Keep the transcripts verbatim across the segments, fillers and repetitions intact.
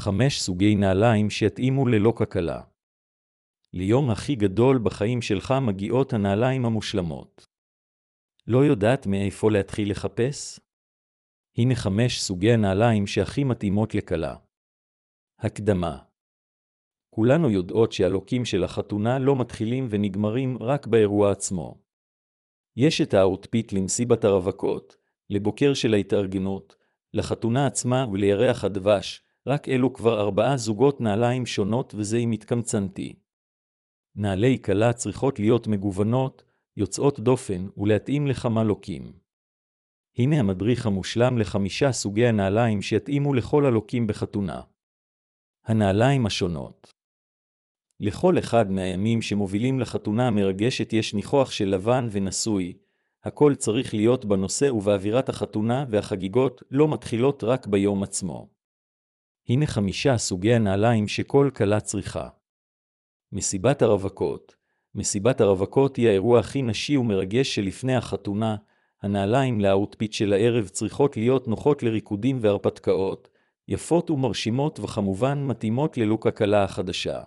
חמש סוגי נעליים שיתאימו ללוק הקלה. ליום הכי גדול בחיים שלך מגיעות הנעליים המושלמות. לא יודעת מאיפה להתחיל לחפש? הנה חמש סוגי הנעליים שהכי מתאימות לקלה. הקדמה. כולנו יודעות שהלוקים של החתונה לא מתחילים ונגמרים רק באירוע עצמו. יש את האוטפיט למסיבת הרווקות, לבוקר של ההתארגנות, לחתונה עצמה ולירח הדבש, רק אלו כבר ארבעה זוגות נעליים שונות וזה אם התקמצנתי. נעלי קלה צריכות להיות מגוונות, יוצאות דופן ולהתאים לכמה לוקים. הנה המדריך המושלם לחמישה סוגי הנעליים שיתאימו לכל הלוקים בחתונה. הנעליים השונות. לכל אחד מהימים שמובילים לחתונה המרגשת יש ניחוח של לבן ונשוי, הכל צריך להיות בנושא ובאווירת החתונה והחגיגות לא מתחילות רק ביום עצמו. הנה חמישה סוגי הנעליים שכל קלה צריכה. מסיבת הרווקות. מסיבת הרווקות היא האירוע הכי נשי ומרגש שלפני החתונה. הנעליים לאוטפיט של הערב צריכות להיות נוחות לריקודים והרפתקאות, יפות ומרשימות וכמובן מתאימות ללוק הקלה החדשה.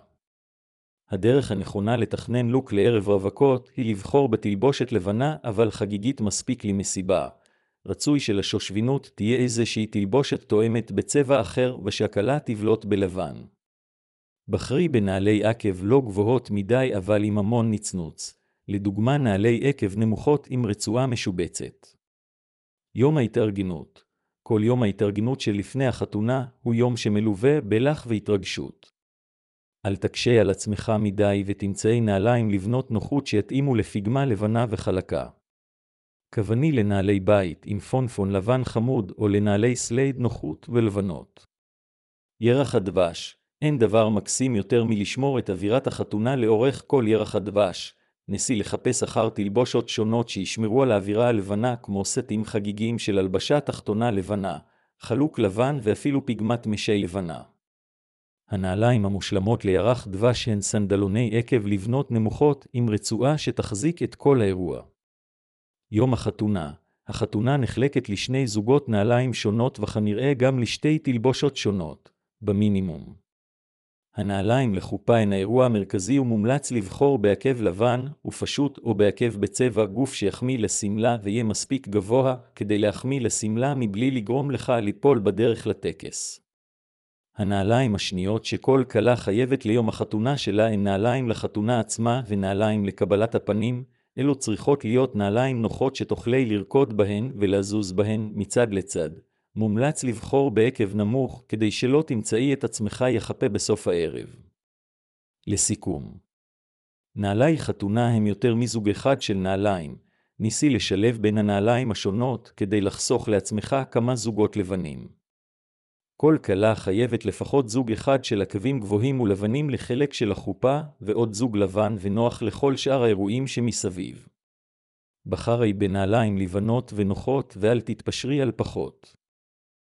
הדרך הנכונה לתכנן לוק לערב רווקות היא לבחור בתלבושת לבנה אבל חגיגית מספיק למסיבה. רצוי שלשושבינות תהיה איזושהי תלבושת תואמת בצבע אחר ושהקלה תבלוט בלבן. בחרי בנעלי עקב לא גבוהות מדי אבל עם המון נצנוץ, לדוגמה נעלי עקב נמוכות עם רצועה משובצת. יום ההתארגנות. כל יום ההתארגנות שלפני החתונה הוא יום שמלווה בלח והתרגשות. אל תקשה על עצמך מדי ותמצאי נעליים לבנות נוחות שיתאימו לפגמה לבנה וחלקה. כווני לנעלי בית עם פונפון לבן חמוד או לנעלי סלייד נוחות ולבנות. ירח הדבש. אין דבר מקסים יותר מלשמור את אווירת החתונה לאורך כל ירח הדבש. נסי לחפש אחר תלבושות שונות שישמרו על האווירה הלבנה כמו סטים חגיגיים של הלבשה תחתונה לבנה, חלוק לבן ואפילו פגמת משי לבנה. הנעליים המושלמות לירח דבש הן סנדלוני עקב לבנות נמוכות עם רצועה שתחזיק את כל האירוע. יום החתונה. החתונה נחלקת לשני זוגות נעליים שונות וכנראה גם לשתי תלבושות שונות, במינימום. הנעליים לחופה הן האירוע המרכזי ומומלץ לבחור בעקב לבן ופשוט או בעקב בצבע גוף שיחמיא לסמלה ויהיה מספיק גבוה כדי להחמיא לסמלה מבלי לגרום לך ליפול בדרך לטקס. הנעליים השניות שכל קלה חייבת ליום החתונה שלה הן נעליים לחתונה עצמה ונעליים לקבלת הפנים. אלו צריכות להיות נעליים נוחות שתוכלי לרקוד בהן ולזוז בהן מצד לצד. מומלץ לבחור בעקב נמוך כדי שלא תמצאי את עצמך יחפה בסוף הערב. לסיכום. נעלי חתונה הם יותר מזוג אחד של נעליים. ניסי לשלב בין הנעליים השונות כדי לחסוך לעצמך כמה זוגות לבנים. כל קלה חייבת לפחות זוג אחד של עקבים גבוהים ולבנים לחלק של החופה ועוד זוג לבן ונוח לכל שאר האירועים שמסביב. בחרי בנעליים לבנות ונוחות ואל תתפשרי על פחות.